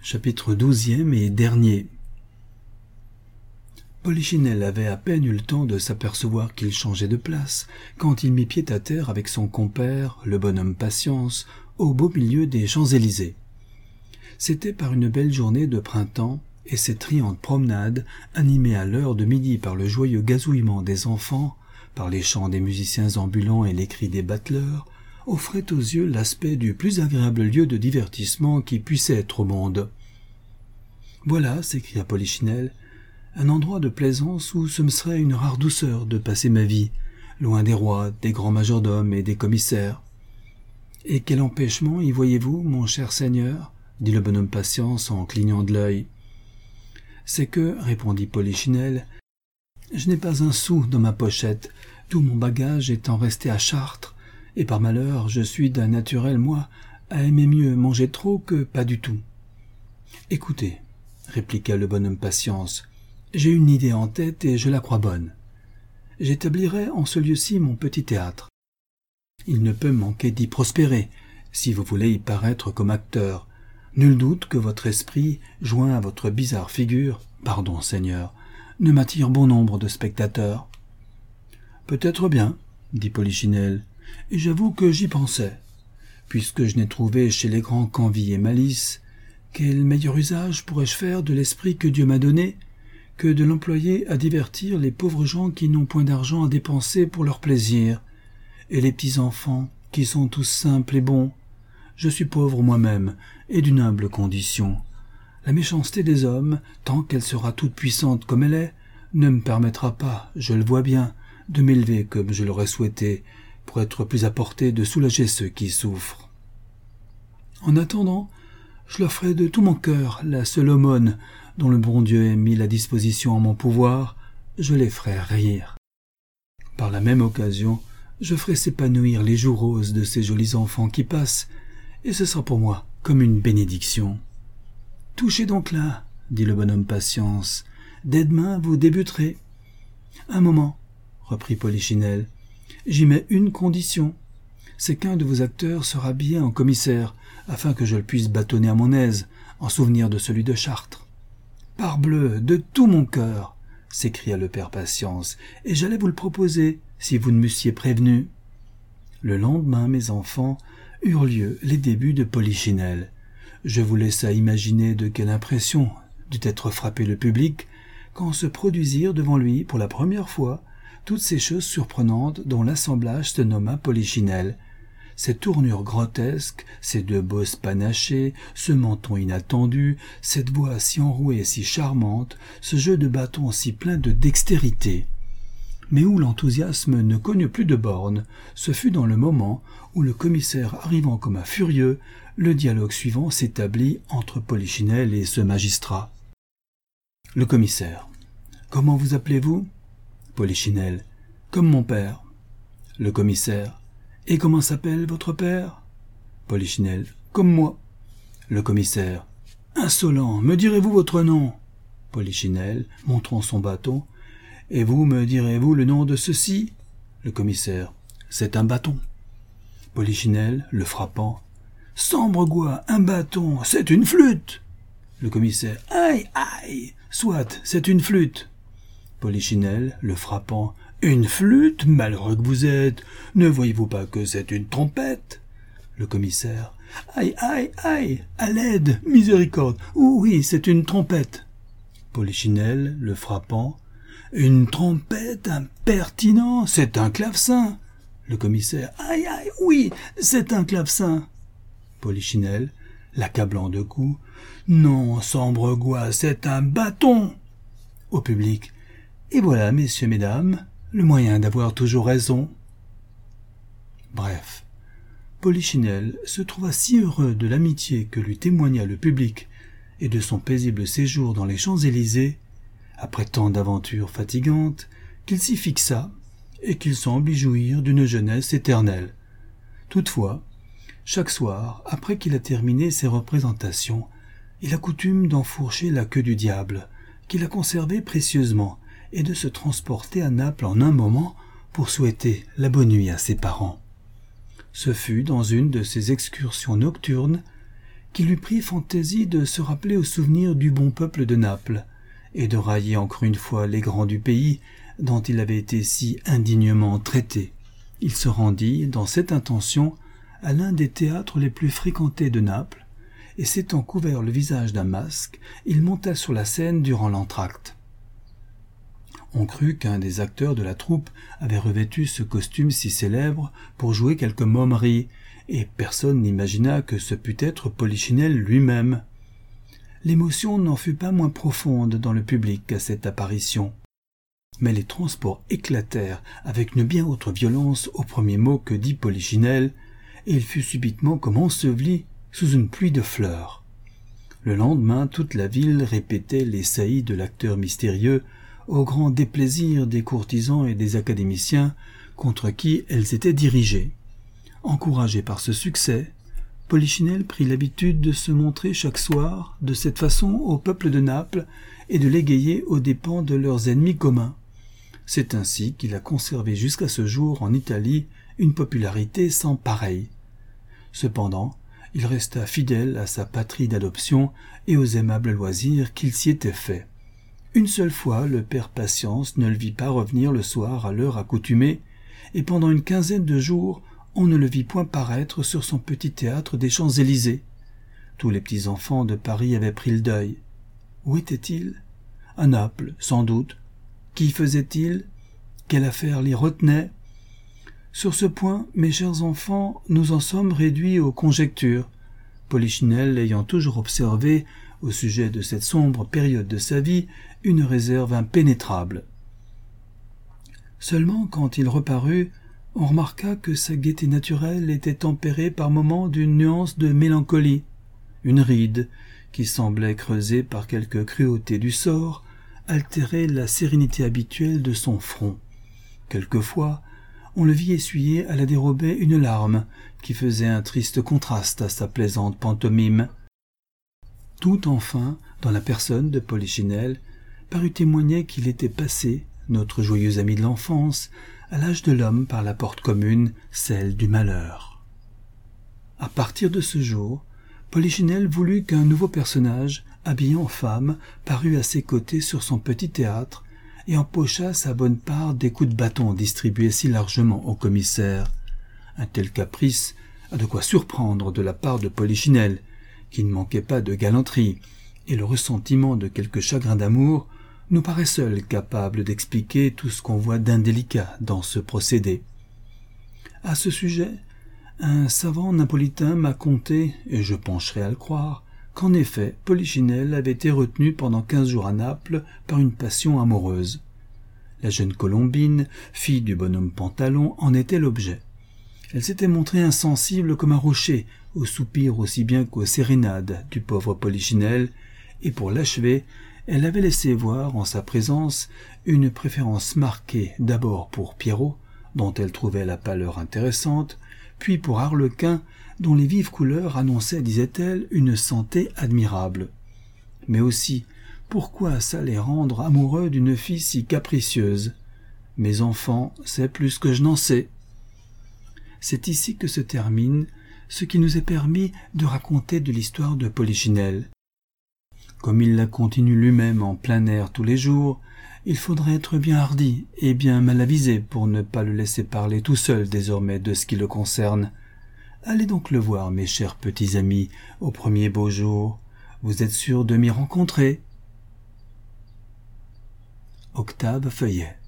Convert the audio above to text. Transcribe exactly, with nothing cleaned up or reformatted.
Chapitre douzième et dernier. Polichinelle avait à peine eu le temps de s'apercevoir qu'il changeait de place, quand il mit pied à terre avec son compère, le bonhomme Patience, au beau milieu des Champs-Élysées. C'était par une belle journée de printemps, et cette riante promenade, animée à l'heure de midi par le joyeux gazouillement des enfants, par les chants des musiciens ambulants et les cris des bateleurs, offrait aux yeux l'aspect du plus agréable lieu de divertissement qui puisse être au monde. « Voilà, s'écria Polichinelle, un endroit de plaisance où ce me serait une rare douceur de passer ma vie, loin des rois, des grands majordomes et des commissaires. »« Et quel empêchement y voyez-vous, mon cher seigneur ?» dit le bonhomme Patience en clignant de l'œil. « C'est que, répondit Polichinelle, je n'ai pas un sou dans ma pochette, tout mon bagage étant resté à Chartres, et par malheur, je suis d'un naturel, moi, à aimer mieux manger trop que pas du tout. »« Écoutez, répliqua le bonhomme Patience, j'ai une idée en tête et je la crois bonne. J'établirai en ce lieu-ci mon petit théâtre. Il ne peut manquer d'y prospérer, si vous voulez y paraître comme acteur. Nul doute que votre esprit, joint à votre bizarre figure, pardon, Seigneur, ne m'attire bon nombre de spectateurs. »« Peut-être bien, dit Polichinelle, et j'avoue que j'y pensais. Puisque je n'ai trouvé chez les grands qu'envie et malice, quel meilleur usage pourrais-je faire de l'esprit que Dieu m'a donné que de l'employer à divertir les pauvres gens qui n'ont point d'argent à dépenser pour leur plaisir, et les petits enfants qui sont tous simples et bons. Je suis pauvre moi-même, et d'une humble condition. La méchanceté des hommes, tant qu'elle sera toute puissante comme elle est, ne me permettra pas, je le vois bien, de m'élever comme je l'aurais souhaité, pour être plus à portée de soulager ceux qui souffrent. En attendant, je leur ferai de tout mon cœur la seule aumône dont le bon Dieu ait mis la disposition en mon pouvoir, je les ferai rire. Par la même occasion, je ferai s'épanouir les joues roses de ces jolis enfants qui passent, et ce sera pour moi comme une bénédiction. « Touchez donc là, dit le bonhomme Patience, dès demain vous débuterez. »« Un moment, reprit Polichinelle, j'y mets une condition, c'est qu'un de vos acteurs sera habillé en commissaire, afin que je le puisse bâtonner à mon aise, en souvenir de celui de Chartres. »« Parbleu, de tout mon cœur !» s'écria le père Patience, « et j'allais vous le proposer, si vous ne m'eussiez prévenu. » Le lendemain, mes enfants, eurent lieu les débuts de Polichinelle. Je vous laissa imaginer de quelle impression dut être frappé le public quand se produisirent devant lui, pour la première fois, toutes ces choses surprenantes dont l'assemblage se nomma Polichinelle. Ces tournures grotesques, ces deux bosses panachées, ce menton inattendu, cette voix si enrouée et si charmante, ce jeu de bâton si plein de dextérité. Mais où l'enthousiasme ne connut plus de bornes, ce fut dans le moment où, le commissaire arrivant comme un furieux, le dialogue suivant s'établit entre Polichinelle et ce magistrat. Le commissaire. « Comment vous appelez-vous » Polichinelle. « Comme mon père. » Le commissaire. « Et comment s'appelle votre père » Polichinelle. « Comme moi. » Le commissaire. « Insolent, me direz-vous votre nom » Polichinelle, montrant son bâton. « Et vous, me direz-vous le nom de ceci » Le commissaire. « C'est un bâton. » Polichinelle, le frappant. « Sambregois, un bâton, c'est une flûte » Le commissaire. « Aïe, aïe, soit, c'est une flûte. » Polichinelle, le frappant. « Une flûte, malheureux que vous êtes, ne voyez-vous pas que c'est une trompette » Le commissaire. « Aïe, aïe, aïe, à l'aide, miséricorde, oui, c'est une trompette. » Polichinelle, le frappant. « Une trompette, impertinent, c'est un clavecin. » Le commissaire. « Aïe, aïe, oui, c'est un clavecin. » Polichinelle, l'accablant de coups. « Non, Sambregois, c'est un bâton. » Au public. « Et voilà, messieurs, mesdames, le moyen d'avoir toujours raison. » Bref, Polichinelle se trouva si heureux de l'amitié que lui témoigna le public et de son paisible séjour dans les Champs-Élysées, après tant d'aventures fatigantes, qu'il s'y fixa et qu'il semble y jouir d'une jeunesse éternelle. Toutefois, chaque soir, après qu'il a terminé ses représentations, il a coutume d'enfourcher la queue du diable, qu'il a conservée précieusement, et de se transporter à Naples en un moment pour souhaiter la bonne nuit à ses parents. Ce fut dans une de ces excursions nocturnes qu'il lui prit fantaisie de se rappeler au souvenir du bon peuple de Naples, et de railler encore une fois les grands du pays dont il avait été si indignement traité. Il se rendit, dans cette intention, à l'un des théâtres les plus fréquentés de Naples, et s'étant couvert le visage d'un masque, il monta sur la scène durant l'entr'acte. On crut qu'un des acteurs de la troupe avait revêtu ce costume si célèbre pour jouer quelque momerie, et personne n'imagina que ce pût être Polichinelle lui-même. L'émotion n'en fut pas moins profonde dans le public à cette apparition. Mais les transports éclatèrent avec une bien autre violence au premier mot que dit Polichinelle, et il fut subitement comme enseveli sous une pluie de fleurs. Le lendemain, toute la ville répétait les saillies de l'acteur mystérieux, au grand déplaisir des courtisans et des académiciens contre qui elles étaient dirigées. Encouragé par ce succès, Polichinelle prit l'habitude de se montrer chaque soir de cette façon au peuple de Naples et de l'égayer aux dépens de leurs ennemis communs. C'est ainsi qu'il a conservé jusqu'à ce jour en Italie une popularité sans pareille. Cependant, il resta fidèle à sa patrie d'adoption et aux aimables loisirs qu'il s'y était fait. Une seule fois, le père Patience ne le vit pas revenir le soir à l'heure accoutumée, et pendant une quinzaine de jours, on ne le vit point paraître sur son petit théâtre des Champs-Élysées. Tous les petits enfants de Paris avaient pris le deuil. Où était-il? À Naples, sans doute. Qu'y faisait-il? Quelle affaire l'y retenait? Sur ce point, mes chers enfants, nous en sommes réduits aux conjectures, Polichinelle ayant toujours observé, au sujet de cette sombre période de sa vie, une réserve impénétrable. Seulement, quand il reparut, on remarqua que sa gaieté naturelle était tempérée par moments d'une nuance de mélancolie, une ride, qui semblait creusée par quelque cruauté du sort, altérait la sérénité habituelle de son front. Quelquefois, on le vit essuyer à la dérobée une larme, qui faisait un triste contraste à sa plaisante pantomime. Tout enfin, dans la personne de Polichinelle, parut témoigner qu'il était passé, notre joyeux ami de l'enfance, à l'âge de l'homme par la porte commune, celle du malheur. À partir de ce jour, Polichinelle voulut qu'un nouveau personnage, habillé en femme, parût à ses côtés sur son petit théâtre, et empocha sa bonne part des coups de bâton distribués si largement au commissaire. Un tel caprice a de quoi surprendre de la part de Polichinelle, qui ne manquait pas de galanterie, et le ressentiment de quelque chagrin d'amour nous paraît seul capable d'expliquer tout ce qu'on voit d'indélicat dans ce procédé. À ce sujet, un savant napolitain m'a conté, et je pencherai à le croire, qu'en effet, Polichinelle avait été retenue pendant quinze jours à Naples par une passion amoureuse. La jeune Colombine, fille du bonhomme Pantalon, en était l'objet. Elle s'était montrée insensible comme un rocher, aux soupirs aussi bien qu'aux sérénades du pauvre Polichinelle, et pour l'achever, elle avait laissé voir en sa présence une préférence marquée d'abord pour Pierrot, dont elle trouvait la pâleur intéressante, puis pour Arlequin, dont les vives couleurs annonçaient, disait-elle, une santé admirable. Mais aussi, pourquoi ça les rendre amoureux d'une fille si capricieuse? Mes enfants, c'est plus que je n'en sais. C'est ici que se termine ce qui nous est permis de raconter de l'histoire de Polichinelle. Comme il la continue lui-même en plein air tous les jours, il faudrait être bien hardi et bien mal avisé pour ne pas le laisser parler tout seul désormais de ce qui le concerne. Allez donc le voir, mes chers petits amis, au premier beau jour. Vous êtes sûrs de m'y rencontrer. Octave Feuillet.